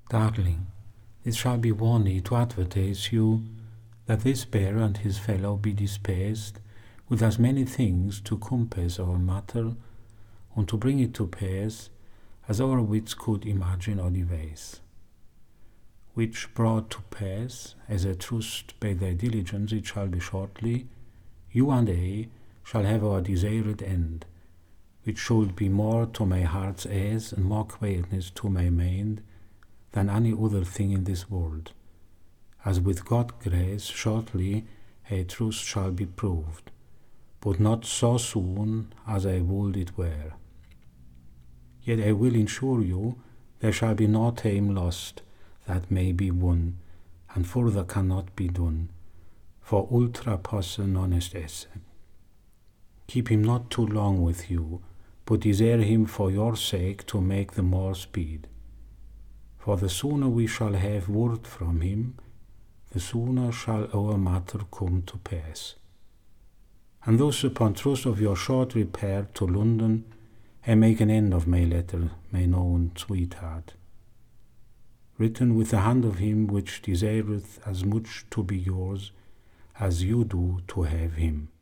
Darling, it shall be warned to advertise you that this bearer and his fellow be dispersed with as many things to compass our matter, and to bring it to pass, as our wits could imagine or devise. Which brought to pass, as I trust by thy diligence it shall be shortly, you and I shall have our desired end, which should be more to my heart's ease and more quietness to my mind than any other thing in this world, as with God's grace shortly I trust shall be proved, but not so soon as I would it were. Yet I will ensure you there shall be no time lost that may be won, and further cannot be done, for ultra posse non est esse. Keep him not too long with you, but desire him for your sake to make the more speed. For the sooner we shall have word from him, the sooner shall our matter come to pass. And thus upon trust of your short repair to London, I make an end of my letter, my known sweetheart, written with the hand of him which desireth as much to be yours as you do to have him.